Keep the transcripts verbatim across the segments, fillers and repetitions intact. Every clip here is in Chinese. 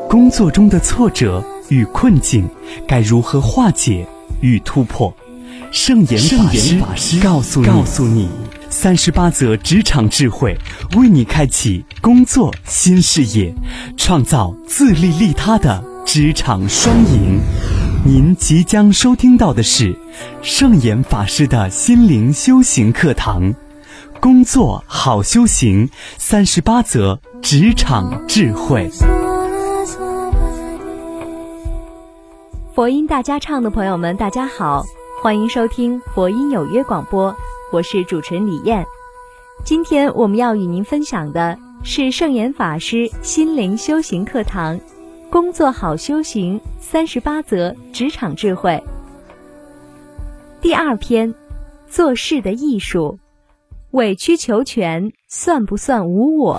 工作中的挫折与困境该如何化解与突破？圣严法师告诉你，告诉你三十八则职场智慧，为你开启工作新视野，创造自利利他的职场双赢。您即将收听到的是圣严法师的心灵修行课堂，工作好修行，三十八则职场智慧。 佛音大家唱的朋友们，大家好，欢迎收听佛音有约广播，我是主持人李燕。今天我们要与您分享的是圣严法师心灵修行课堂，工作好修行，三十八则职场智慧。第二篇，做事的艺术，委曲求全算不算无我？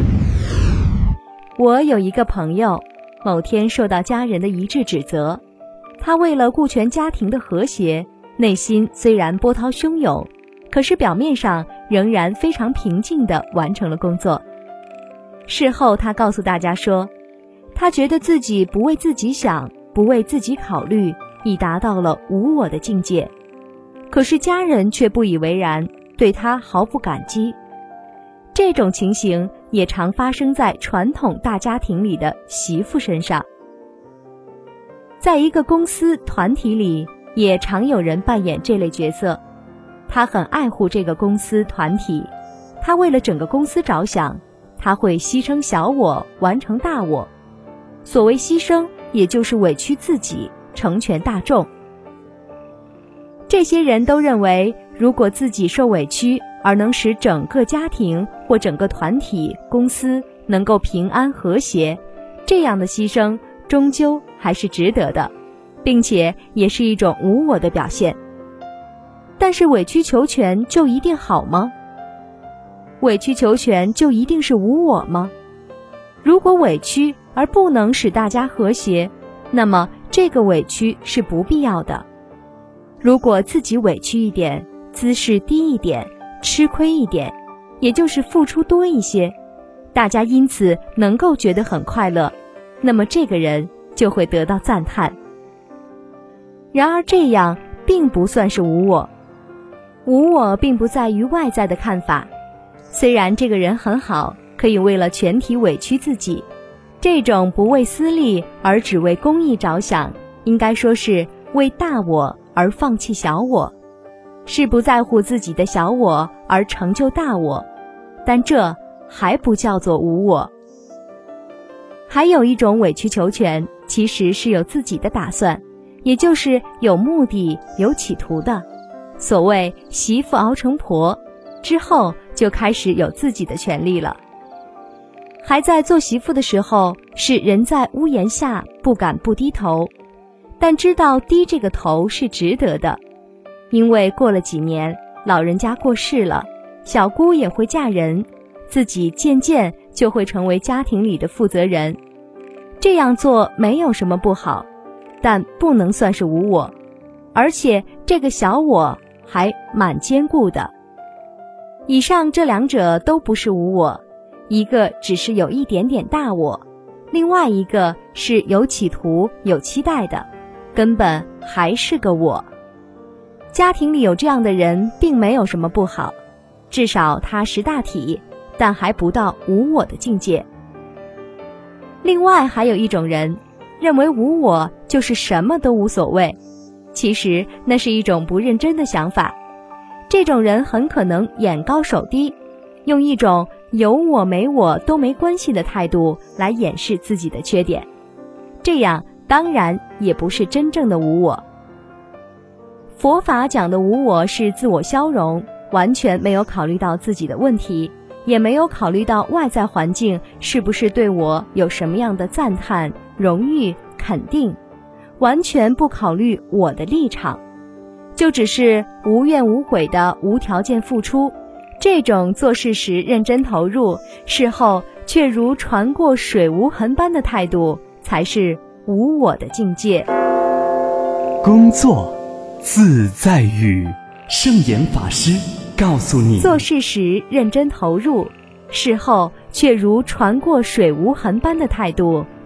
我有一个朋友，某天受到家人的一致指责，他为了顾全家庭的和谐，内心虽然波涛汹涌，可是表面上仍然非常平静地完成了工作。事后他告诉大家说，他觉得自己不为自己想，不为自己考虑，已达到了无我的境界。可是家人却不以为然，对他毫不感激。这种情形也常发生在传统大家庭里的媳妇身上。在一个公司团体里，也常有人扮演这类角色。他很爱护这个公司团体，他为了整个公司着想，他会牺牲小我，完成大我。所谓牺牲，也就是委屈自己，成全大众。这些人都认为，如果自己受委屈，而能使整个家庭或整个团体、公司能够平安和谐，这样的牺牲终究还是值得的，并且也是一种无我的表现。但是委曲求全就一定好吗？委曲求全就一定是无我吗？如果委屈而不能使大家和谐，那么这个委屈是不必要的。如果自己委屈一点，姿势低一点，吃亏一点，也就是付出多一些，大家因此能够觉得很快乐，那么这个人就会得到赞叹。然而这样并不算是无我。无我并不在于外在的看法，虽然这个人很好，可以为了全体委屈自己，这种不为私利而只为公益着想，应该说是为大我而放弃小我，是不在乎自己的小我而成就大我，但这还不叫做无我。还有一种委曲求全，其实是有自己的打算，也就是有目的、有企图的。所谓媳妇熬成婆，之后就开始有自己的权利了。还在做媳妇的时候，是人在屋檐下，不敢不低头，但知道低这个头是值得的，因为过了几年，老人家过世了，小姑也会嫁人，自己渐渐就会成为家庭里的负责人。这样做没有什么不好，但不能算是无我，而且这个小我还蛮坚固的。以上这两者都不是无我，一个只是有一点点大我，另外一个是有企图、有期待的，根本还是个我。家庭里有这样的人并没有什么不好，至少他识大体，但还不到无我的境界。另外还有一种人，认为无我就是什么都无所谓，其实那是一种不认真的想法。这种人很可能眼高手低，用一种有我没我都没关系的态度来掩饰自己的缺点，这样当然也不是真正的无我。佛法讲的无我是自我消融，完全没有考虑到自己的问题，也没有考虑到外在环境是不是对我有什么样的赞叹、荣誉、肯定，完全不考虑我的立场，就只是无怨无悔的无条件付出。这种做事时认真投入，事后却如船过水无痕般的态度，才是无我的境界。 工作自在语，圣严法师告诉你， 做事时认真投入，事后却如船过水无痕般的态度，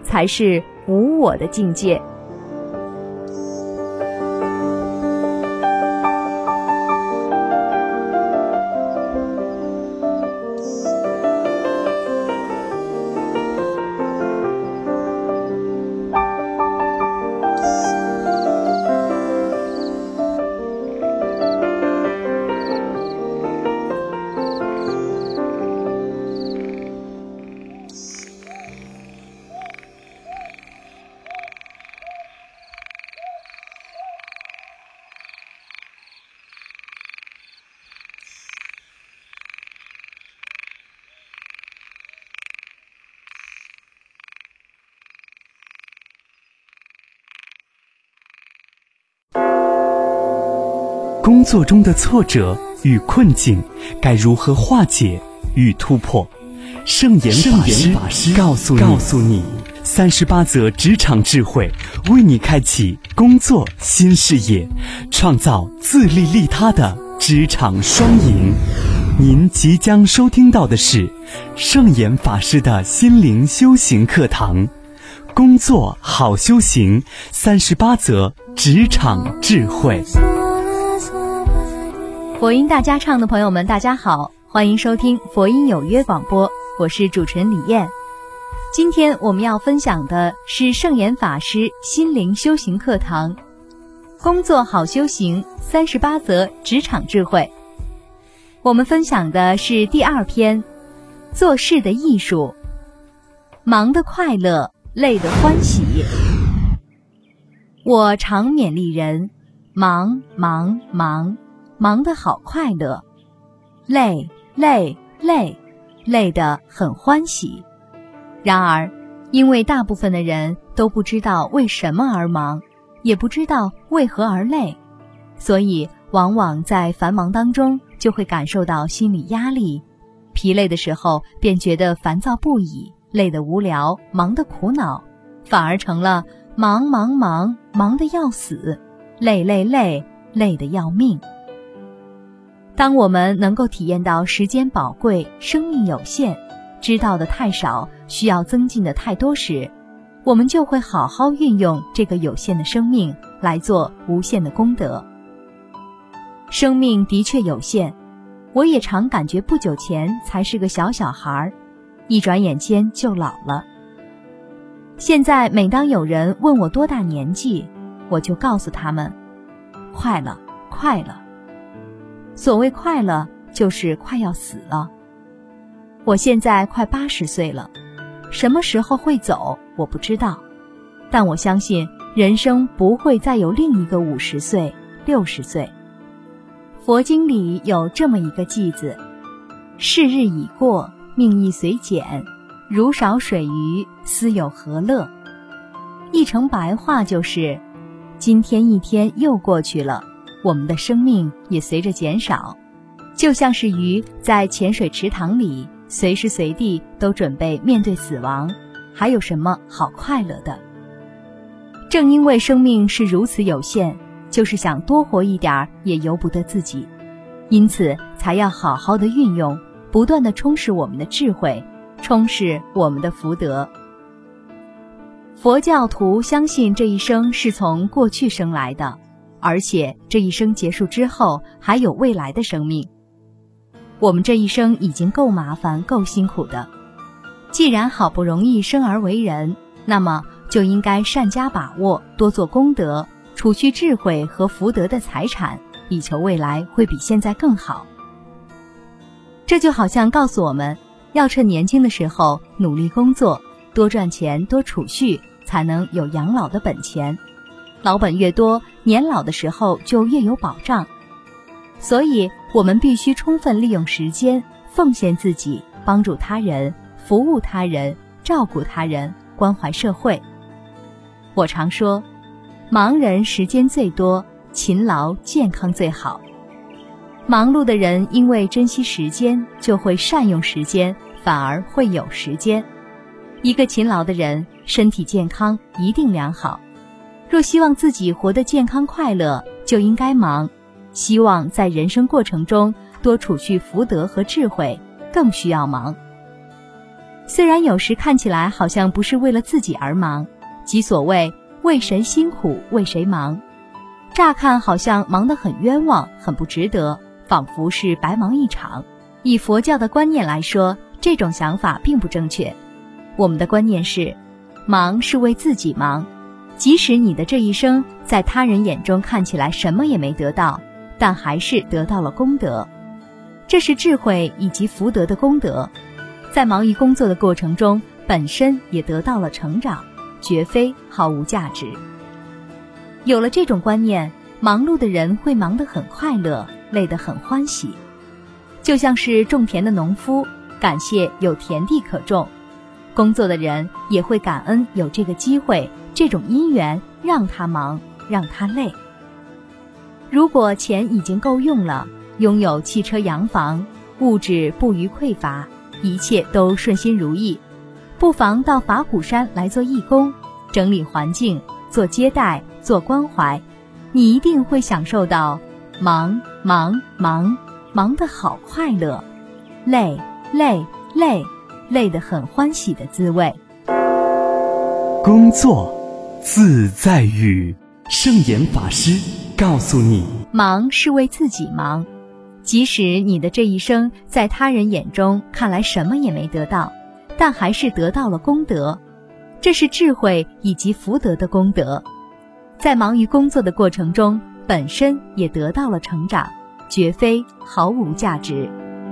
才是无我的境界。 工作中的挫折与困境该如何化解与突破？圣严法师告诉你，告诉你三十八则职场智慧，为你开启工作新视野，创造自利利他的职场双赢。您即将收听到的是圣严法师的心灵修行课堂，工作好修行，三十八则职场智慧。 佛音大家唱的朋友们，大家好，欢迎收听佛音有约广播，我是主持人李燕。今天我们要分享的是圣严法师心灵修行课堂，工作好修行，三十八则职场智慧。我们分享的是第二篇，做事的艺术，忙的快乐，累的欢喜。我常勉励人，忙忙忙，忙得好快乐，累累累，累得很欢喜。然而，因为大部分的人都不知道为什么而忙，也不知道为何而累，所以往往在繁忙当中就会感受到心理压力，疲累的时候便觉得烦躁不已，累得无聊，忙得苦恼，反而成了忙忙忙，忙得要死，累累累，累得要命。当我们能够体验到时间宝贵，生命有限，知道的太少，需要增进的太多时，我们就会好好运用这个有限的生命来做无限的功德。生命的确有限，我也常感觉不久前才是个小小孩，一转眼间就老了。现在每当有人问我多大年纪，我就告诉他们，快了，快了。所谓快乐，就是快要死了。我现在快八十岁了，什么时候会走，我不知道，但我相信人生不会再有另一个五十岁、六十岁。佛经里有这么一个偈子：是日已过，命亦随减，如少水鱼，斯有何乐？译成白话就是，今天一天又过去了，我们的生命也随着减少，就像是鱼在浅水池塘里，随时随地都准备面对死亡，还有什么好快乐的？正因为生命是如此有限，就是想多活一点也由不得自己，因此才要好好的运用，不断的充实我们的智慧，充实我们的福德。佛教徒相信这一生是从过去生来的，而且这一生结束之后还有未来的生命。我们这一生已经够麻烦够辛苦的，既然好不容易生而为人，那么就应该善加把握，多做功德，储蓄智慧和福德的财产，以求未来会比现在更好。这就好像告诉我们，要趁年轻的时候努力工作，多赚钱，多储蓄，才能有养老的本钱。老本越多，年老的时候就越有保障。所以我们必须充分利用时间，奉献自己，帮助他人，服务他人，照顾他人，关怀社会。我常说，忙人时间最多，勤劳健康最好。忙碌的人因为珍惜时间，就会善用时间，反而会有时间。一个勤劳的人，身体健康一定良好。若希望自己活得健康快乐，就应该忙；希望在人生过程中多储蓄福德和智慧，更需要忙。 虽然有时看起来好像不是为了自己而忙，即所谓为谁辛苦为谁忙，乍看好像忙得很冤枉，很不值得，仿佛是白忙一场。以佛教的观念来说，这种想法并不正确。我们的观念是，忙是为自己忙，即使你的这一生在他人眼中看起来什么也没得到，但还是得到了功德。这是智慧以及福德的功德，在忙于工作的过程中，本身也得到了成长，绝非毫无价值。有了这种观念，忙碌的人会忙得很快乐，累得很欢喜。就像是种田的农夫，感谢有田地可种；工作的人也会感恩有这个机会，这种因缘让他忙，让他累。如果钱已经够用了，拥有汽车洋房，物质不虞匮乏，一切都顺心如意，不妨到法鼓山来做义工，整理环境，做接待，做关怀，你一定会享受到忙忙忙忙得好快乐，累累累累得很欢喜的滋味。 工作自在语，圣严法师告诉你， 忙是为自己忙，即使你的这一生在他人眼中看来什么也没得到，但还是得到了功德。这是智慧以及福德的功德，在忙于工作的过程中，本身也得到了成长，绝非毫无价值。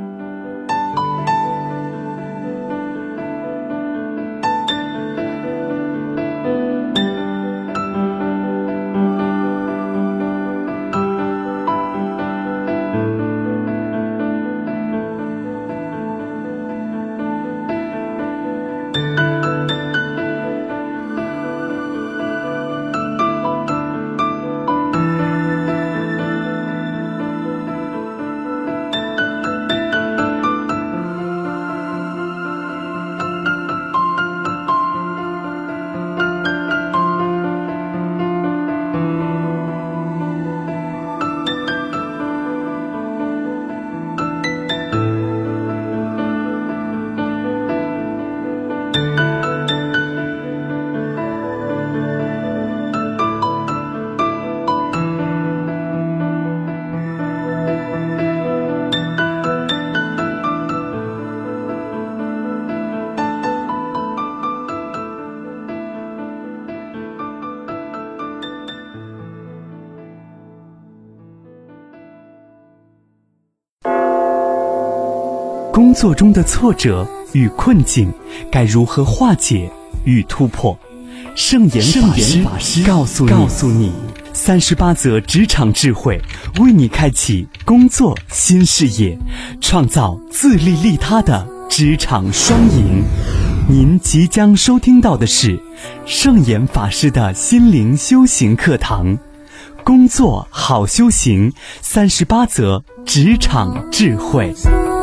工作中的挫折与困境该如何化解与突破？圣严法师告诉你，告诉你三十八则职场智慧，为你开启工作新视野，创造自利利他的职场双赢。您即将收听到的是圣严法师的心灵修行课堂，工作好修行，三十八则职场智慧。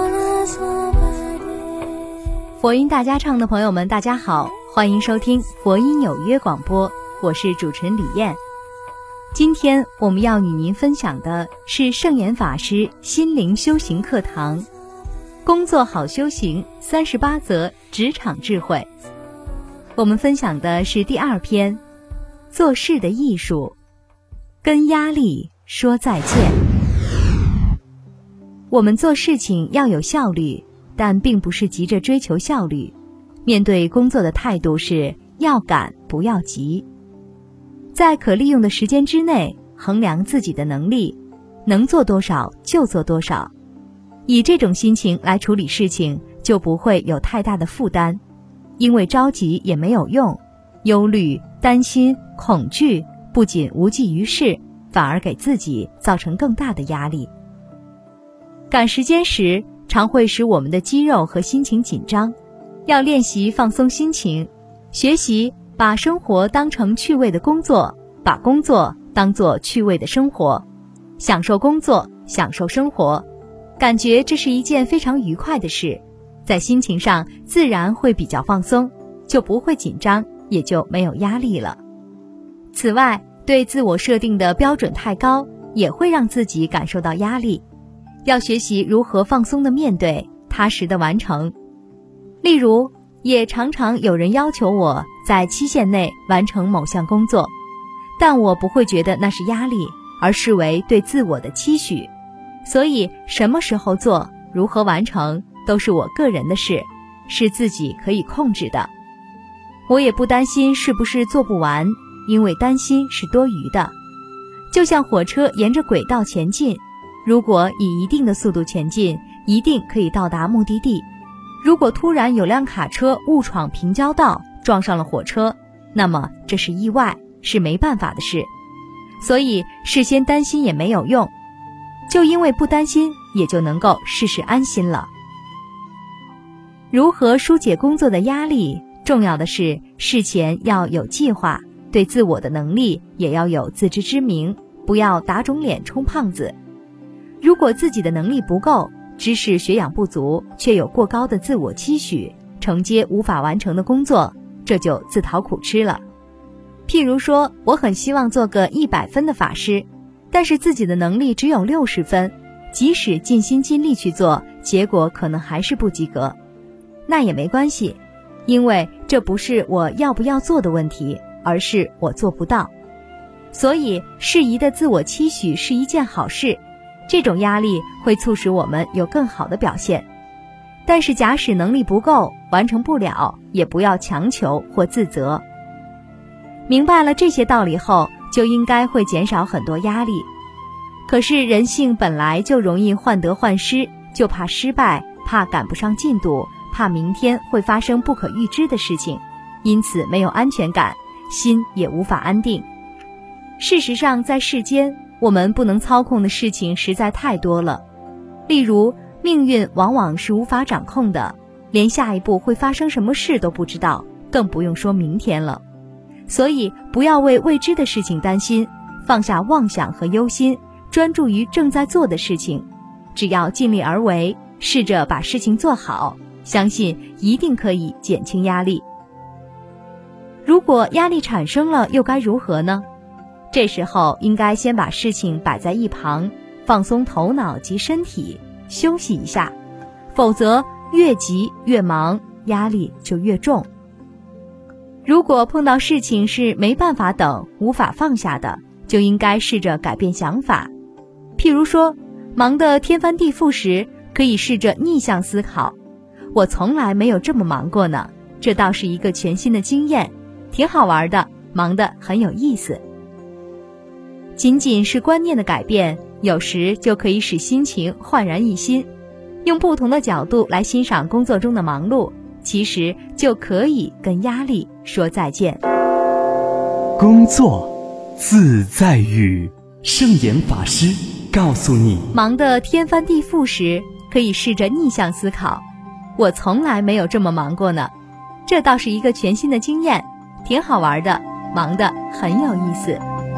佛音大家唱的朋友们，大家好，欢迎收听佛音有约广播，我是主持人李燕。今天我们要与您分享的是圣严法师心灵修行课堂，工作好修行，三十八则职场智慧。我们分享的是第二篇，做事的艺术，跟压力说再见。我们做事情要有效率，但并不是急着追求效率，面对工作的态度是要赶不要急，在可利用的时间之内衡量自己的能力，能做多少就做多少，以这种心情来处理事情，就不会有太大的负担，因为着急也没有用，忧虑、担心、恐惧不仅无济于事，反而给自己造成更大的压力。赶时间时常会使我们的肌肉和心情紧张，要练习放松心情，学习把生活当成趣味的工作，把工作当作趣味的生活，享受工作，享受生活，感觉这是一件非常愉快的事，在心情上自然会比较放松，就不会紧张，也就没有压力了。此外，对自我设定的标准太高，也会让自己感受到压力，要学习如何放松地面对，踏实地完成。例如， 也常常有人要求我在期限内完成某项工作，但我不会觉得那是压力，而视为对自我的期许。所以什么时候做，如何完成，都是我个人的事，是自己可以控制的。我也不担心是不是做不完，因为担心是多余的。就像火车沿着轨道前进，如果以一定的速度前进，一定可以到达目的地。如果突然有辆卡车误闯平交道，撞上了火车，那么这是意外，是没办法的事。所以事先担心也没有用，就因为不担心，也就能够事事安心了。如何疏解工作的压力，重要的是事前要有计划，对自我的能力也要有自知之明，不要打肿脸充胖子。如果自己的能力不够，知识学养不足，却有过高的自我期许，承接无法完成的工作，这就自讨苦吃了。譬如说，我很希望做个一百分的法师，但是自己的能力只有六十分，即使尽心尽力去做，结果可能还是不及格。那也没关系，因为这不是我要不要做的问题，而是我做不到。所以适宜的自我期许是一件好事，这种压力会促使我们有更好的表现。但是假使能力不够，完成不了，也不要强求或自责。明白了这些道理后，就应该会减少很多压力。可是人性本来就容易患得患失，就怕失败，怕赶不上进度，怕明天会发生不可预知的事情，因此没有安全感，心也无法安定。事实上，在世间，我们不能操控的事情实在太多了。例如，命运往往是无法掌控的，连下一步会发生什么事都不知道，更不用说明天了。所以，不要为未知的事情担心，放下妄想和忧心，专注于正在做的事情。只要尽力而为，试着把事情做好，相信一定可以减轻压力。如果压力产生了，又该如何呢？这时候应该先把事情摆在一旁，放松头脑及身体，休息一下，否则越急越忙，压力就越重。如果碰到事情是没办法等，无法放下的，就应该试着改变想法。譬如说，忙得天翻地覆时，可以试着逆向思考，我从来没有这么忙过呢，这倒是一个全新的经验，挺好玩的，忙得很有意思。仅仅是观念的改变，有时就可以使心情焕然一新。用不同的角度来欣赏工作中的忙碌，其实就可以跟压力说再见。 工作自在语，圣严法师告诉你， 忙得天翻地覆时，可以试着逆向思考，我从来没有这么忙过呢，这倒是一个全新的经验，挺好玩的，忙得很有意思。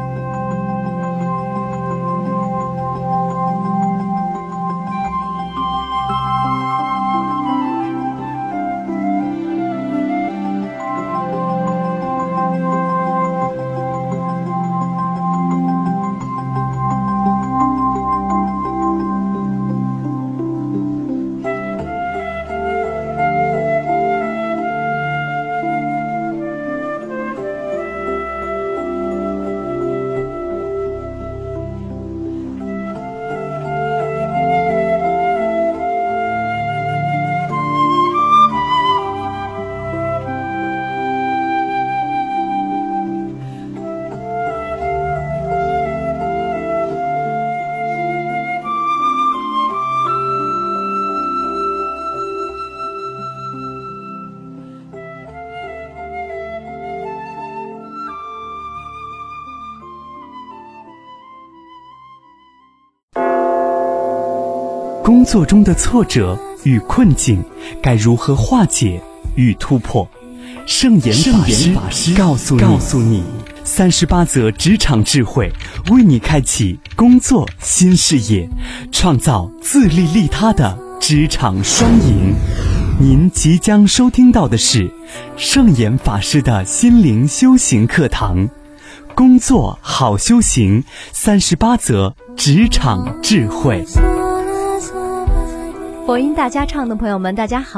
工作中的挫折与困境该如何化解与突破？圣严法师告诉你，告诉你三十八则职场智慧，为你开启工作新视野，创造自利利他的职场双赢。您即将收听到的是圣严法师的心灵修行课堂，工作好修行，三十八则职场智慧。 佛音大家唱的朋友们，大家好，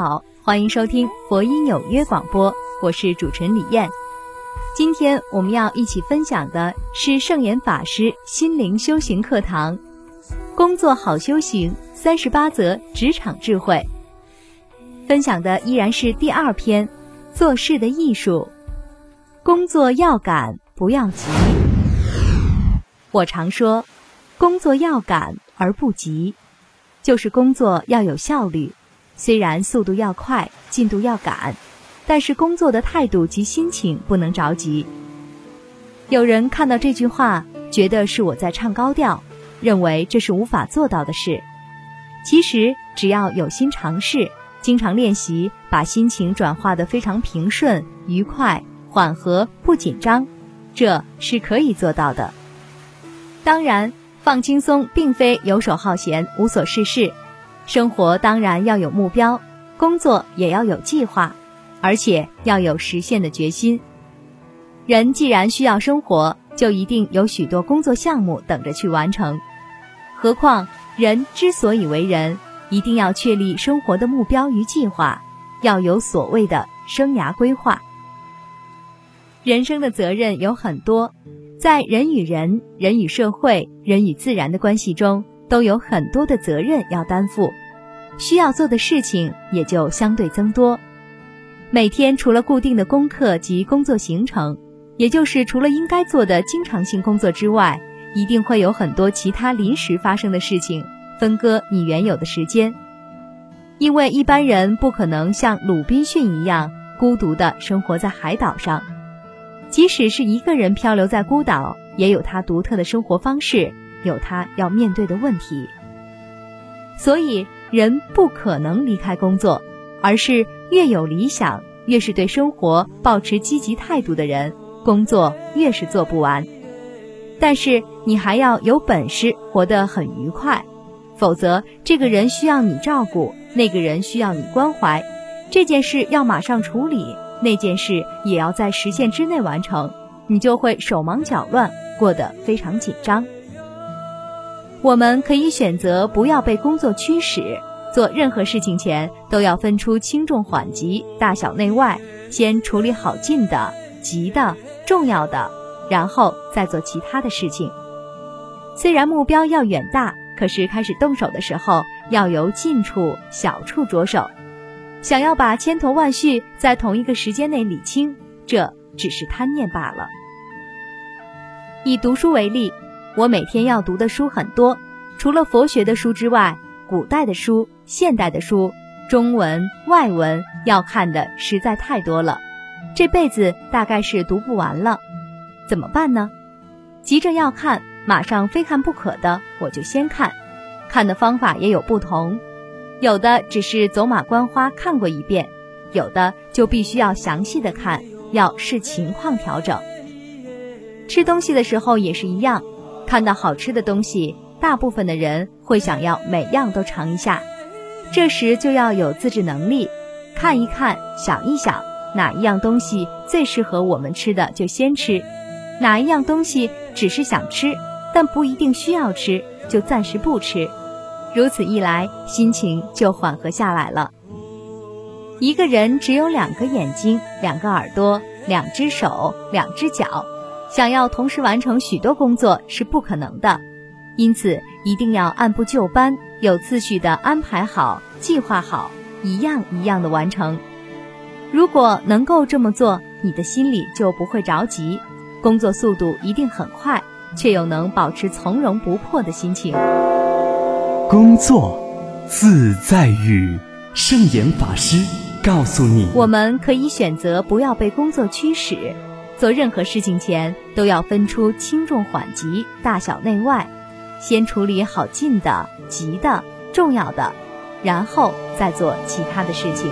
欢迎收听佛音有约广播，我是主持人李燕。今天我们要一起分享的是圣严法师心灵修行课堂，工作好修行三十八则职场智慧。分享的依然是第二篇，做事的艺术。工作要赶，不要急。我常说，工作要赶而不急，就是工作要有效率。虽然速度要快，进度要赶，但是工作的态度及心情不能着急。有人看到这句话，觉得是我在唱高调，认为这是无法做到的事。其实只要有心尝试，经常练习，把心情转化得非常平顺、愉快、缓和、不紧张，这是可以做到的。当然，放轻松并非游手好闲、无所事事。生活当然要有目标，工作也要有计划，而且要有实现的决心。人既然需要生活，就一定有许多工作项目等着去完成。何况人之所以为人，一定要确立生活的目标与计划，要有所谓的生涯规划。人生的责任有很多，在人与人、人与社会、人与自然的关系中，都有很多的责任要担负，需要做的事情也就相对增多。每天除了固定的功课及工作行程，也就是除了应该做的经常性工作之外，一定会有很多其他临时发生的事情，分割你原有的时间。因为一般人不可能像鲁滨逊一样孤独地生活在海岛上，即使是一个人漂流在孤岛，也有他独特的生活方式，有他要面对的问题。所以人不可能离开工作，而是越有理想，越是对生活抱持积极态度的人，工作越是做不完。但是你还要有本事活得很愉快，否则这个人需要你照顾，那个人需要你关怀，这件事要马上处理，那件事也要在时限之内完成，你就会手忙脚乱，过得非常紧张。我们可以选择不要被工作驱使，做任何事情前都要分出轻重缓急、大小内外，先处理好近的、急的、重要的，然后再做其他的事情。虽然目标要远大，可是开始动手的时候要由近处、小处着手。想要把千头万绪在同一个时间内理清，这只是贪念罢了。以读书为例，我每天要读的书很多，除了佛学的书之外，古代的书、现代的书、中文、外文要看的实在太多了，这辈子大概是读不完了。怎么办呢？急着要看，马上非看不可的，我就先看。看的方法也有不同，有的只是走马观花看过一遍，有的就必须要详细的看，要视情况调整。吃东西的时候也是一样，看到好吃的东西，大部分的人会想要每样都尝一下，这时就要有自制能力，看一看，想一想，哪一样东西最适合我们吃的就先吃，哪一样东西只是想吃，但不一定需要吃，就暂时不吃。如此一来，心情就缓和下来了。一个人只有两个眼睛、两个耳朵、两只手、两只脚，想要同时完成许多工作是不可能的，因此一定要按部就班，有次序地安排好、计划好，一样一样地完成。如果能够这么做，你的心里就不会着急，工作速度一定很快，却又能保持从容不迫的心情。 工作自在语，圣严法师告诉你， 我们可以选择不要被工作驱使，做任何事情前都要分出轻重缓急、大小内外，先处理好近的、急的、重要的，然后再做其他的事情。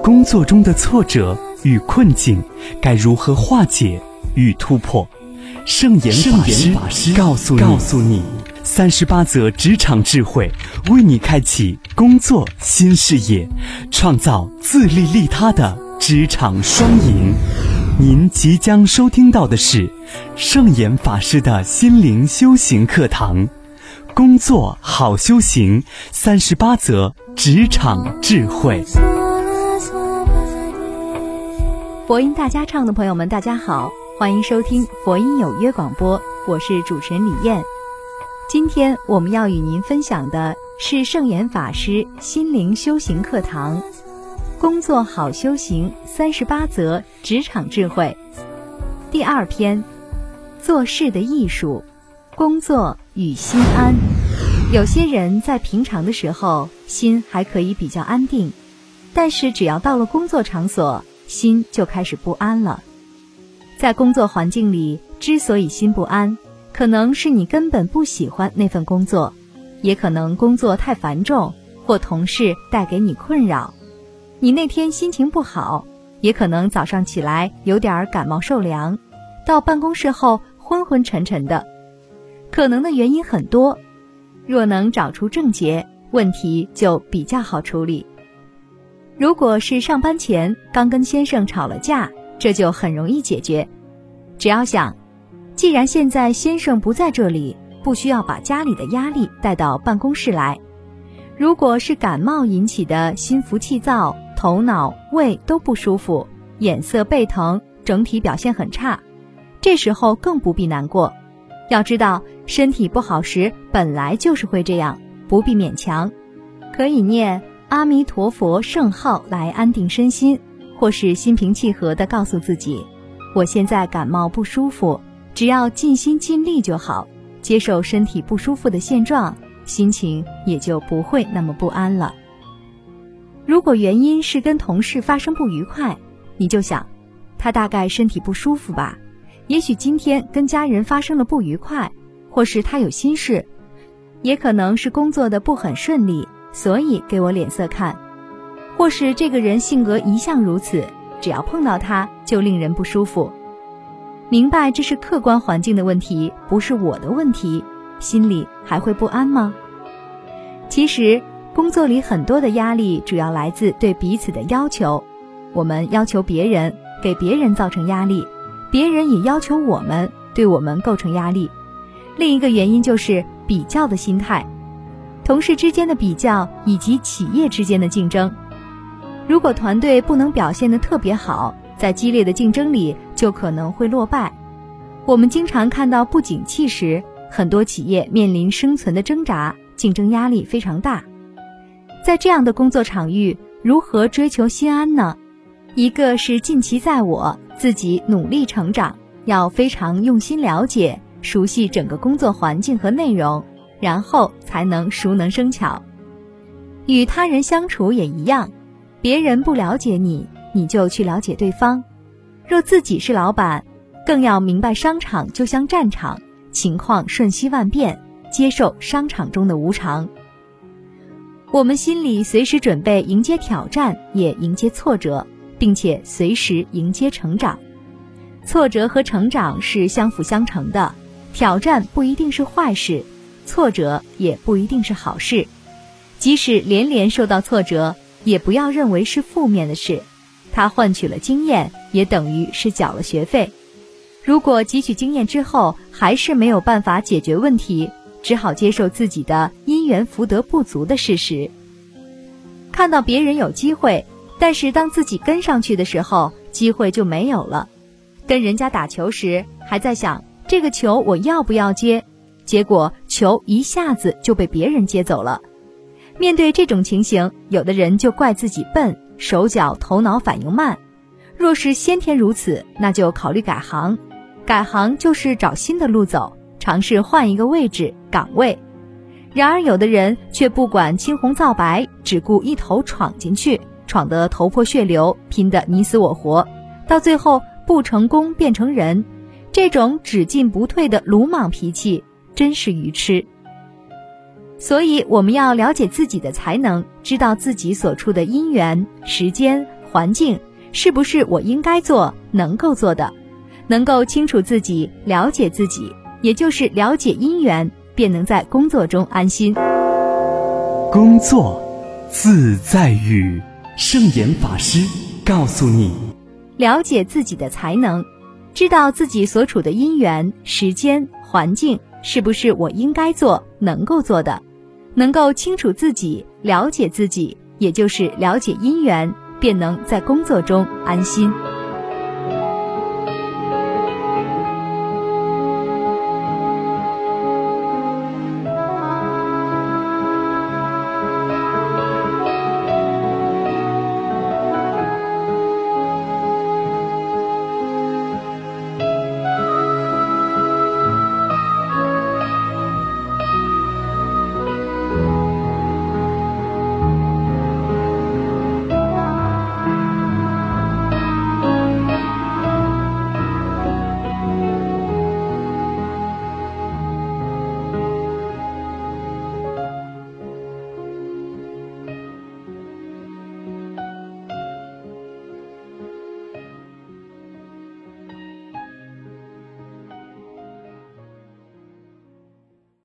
工作中的挫折与困境该如何化解与突破。圣严法师告诉你，告诉你三十八则职场智慧，为你开启工作新视野，创造自利利他的职场双赢。您即将收听到的是圣严法师的心灵修行课堂，工作好修行，三十八则职场智慧。 佛音大家唱的朋友们，大家好，欢迎收听佛音有约广播，我是主持人李燕。今天我们要与您分享的是圣严法师心灵修行课堂，工作好修行三十八则职场智慧，第二篇，做事的艺术，工作与心安。有些人在平常的时候心还可以比较安定，但是只要到了工作场所，心就开始不安了。在工作环境里，之所以心不安，可能是你根本不喜欢那份工作，也可能工作太繁重，或同事带给你困扰。你那天心情不好，也可能早上起来有点感冒受凉，到办公室后昏昏沉沉的。可能的原因很多，若能找出症结，问题就比较好处理。如果是上班前刚跟先生吵了架，这就很容易解决。只要想，既然现在先生不在这里，不需要把家里的压力带到办公室来。如果是感冒引起的心浮气躁，头脑胃都不舒服，眼色背疼，整体表现很差，这时候更不必难过。要知道身体不好时本来就是会这样，不必勉强。可以念阿弥陀佛圣号来安定身心，或是心平气和地告诉自己，我现在感冒不舒服，只要尽心尽力就好，接受身体不舒服的现状，心情也就不会那么不安了。如果原因是跟同事发生不愉快，你就想，他大概身体不舒服吧，也许今天跟家人发生了不愉快，或是他有心事，也可能是工作的不很顺利，所以给我脸色看，或是这个人性格一向如此，只要碰到他就令人不舒服。明白这是客观环境的问题，不是我的问题，心里还会不安吗？其实工作里很多的压力主要来自对彼此的要求，我们要求别人，给别人造成压力，别人也要求我们，对我们构成压力。另一个原因就是比较的心态，同事之间的比较以及企业之间的竞争。如果团队不能表现得特别好，在激烈的竞争里就可能会落败。我们经常看到不景气时，很多企业面临生存的挣扎，竞争压力非常大。在这样的工作场域，如何追求心安呢？一个是尽其在我，自己努力成长，要非常用心了解，熟悉整个工作环境和内容，然后才能熟能生巧。与他人相处也一样，别人不了解你，你就去了解对方。若自己是老板，更要明白商场就像战场，情况瞬息万变，接受商场中的无常。我们心里随时准备迎接挑战，也迎接挫折，并且随时迎接成长。挫折和成长是相辅相成的，挑战不一定是坏事，挫折也不一定是好事。即使连连受到挫折，也不要认为是负面的事，它换取了经验，也等于是缴了学费。如果汲取经验之后还是没有办法解决问题，只好接受自己的因缘福德不足的事实。看到别人有机会，但是当自己跟上去的时候，机会就没有了。跟人家打球时，还在想这个球我要不要接，结果球一下子就被别人接走了。面对这种情形，有的人就怪自己笨，手脚头脑反应慢。若是先天如此，那就考虑改行。改行就是找新的路走，尝试换一个位置岗位。然而有的人却不管青红皂白，只顾一头闯进去，闯得头破血流，拼得你死我活，到最后不成功变成人。这种只进不退的鲁莽脾气真是愚痴。所以我们要了解自己的才能，知道自己所处的因缘、时间、 环境是不是我应该做、能够做的。能够清楚自己、了解自己，也就是了解因缘，便能在工作中安心。 工作自在语，圣严法师告诉你： 了解自己的才能，知道自己所处的因缘、时间、环境是不是我应该做、能够做的。能够清楚自己、了解自己，也就是了解因缘，便能在工作中安心。